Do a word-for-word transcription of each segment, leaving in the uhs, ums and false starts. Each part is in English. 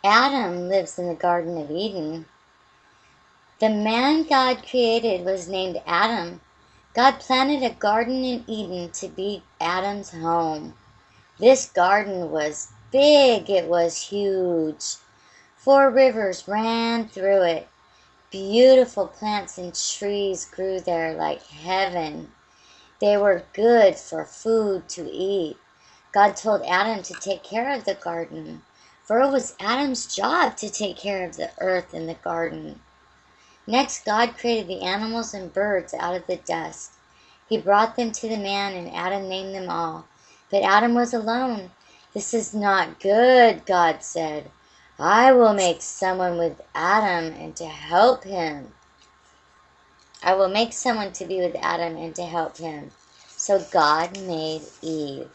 Adam lives in the Garden of Eden. The man God created was named Adam. God planted a garden in Eden to be Adam's home. This garden was big, it was huge. Four rivers ran through it. Beautiful plants and trees grew there like heaven. They were good for food to eat. God told Adam to take care of the garden, for it was Adam's job to take care of the earth and the garden. Next, God created the animals and birds out of the dust. He brought them to the man, and Adam named them all. But Adam was alone. "This is not good," God said. "I will make someone with Adam and to help him. I will make someone to be with Adam and to help him." So God made Eve.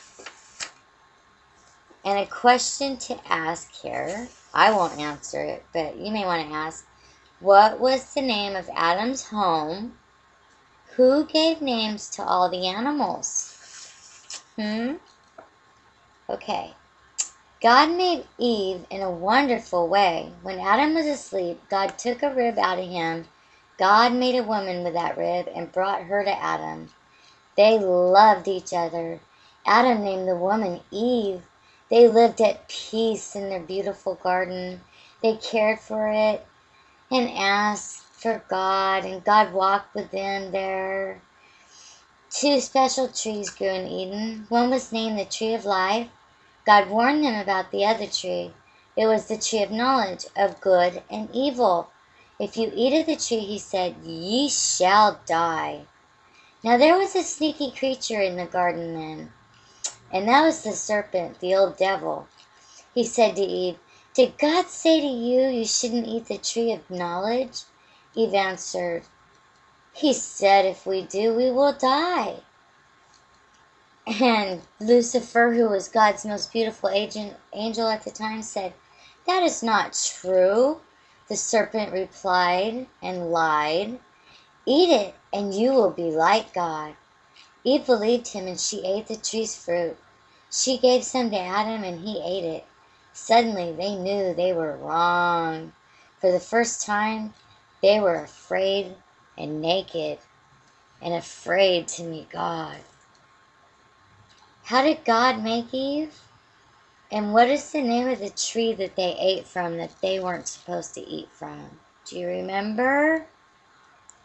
And a question to ask here, I won't answer it, but you may want to ask, what was the name of Adam's home? Who gave names to all the animals? Hmm? Okay. God made Eve in a wonderful way. When Adam was asleep, God took a rib out of him. God made a woman with that rib and brought her to Adam. They loved each other. Adam named the woman Eve. They lived at peace in their beautiful garden. They cared for it and asked for God, and God walked with them there. Two special trees grew in Eden. One was named the Tree of Life. God warned them about the other tree. It was the tree of knowledge of good and evil. "If you eat of the tree," he said, "ye shall die." Now there was a sneaky creature in the garden then, and that was the serpent, the old devil. He said to Eve, "Did God say to you you shouldn't eat the tree of knowledge?" Eve answered, "He said if we do, we will die." And Lucifer, who was God's most beautiful angel at the time, said, "That is not true." The serpent replied and lied, "Eat it, and you will be like God." Eve believed him, and she ate the tree's fruit. She gave some to Adam, and he ate it. Suddenly they knew they were wrong. For the first time, they were afraid and naked, and afraid to meet God. How did God make Eve? And what is the name of the tree that they ate from that they weren't supposed to eat from? Do you remember?